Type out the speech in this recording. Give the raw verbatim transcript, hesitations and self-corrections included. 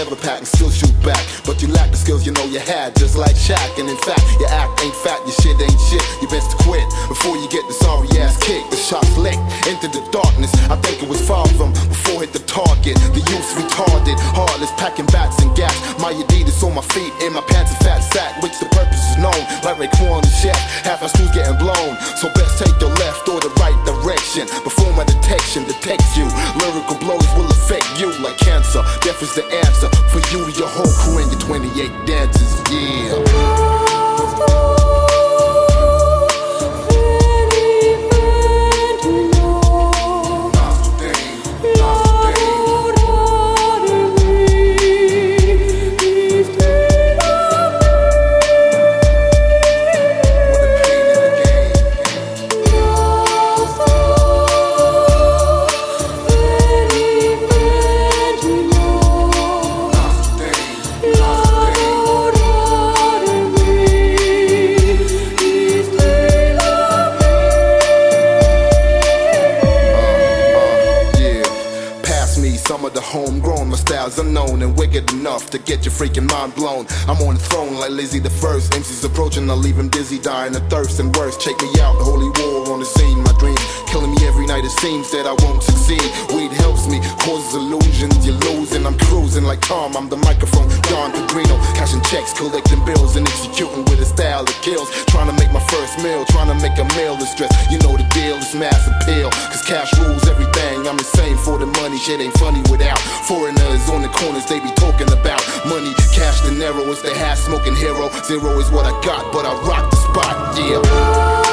never pack and still shoot back. But you lack the skills you know you had, just like Shaq. And in fact, your act ain't fat, your shit ain't shit. You best to quit before you get the sorry ass kick. The shot's licked into the darkness. I think it was far from before hit the target. The youth's retarded, heartless, packing bats and gaps. My Adidas on my feet, in my pants a fat sack, which the purpose is known. Like Raekwon the chef, half my screws getting blown. So best take the left or the right direction before my detection detects you. Lyrical blows will affect you like cancer. Death is the answer for you to your whole crew and your twenty-eight dances. Yeah. Some of the homegrown, my style's unknown and wicked enough to get your freaking mind blown. I'm on the throne like Lizzie the First. M C's approaching, I'll leave him dizzy, dying of thirst and worse. Check me out, holy war on the scene. My dreams killing me every night. It seems that I won't succeed. Weed helps me, causes illusions. You're losing, I'm cruising like Tom. I'm the microphone, Don Pedrino, cashing checks, collecting bills and executing with a style that kills. Trying to make my first meal, trying to make a meal of stress. You know the deal, it's mass appeal, cause cash rules everything. I'm insane for the money, shit ain't funny without foreigners on the corners. They be talking about money, cash, dinero is the half smoking hero. Zero is what I got, but I rock the spot, yeah.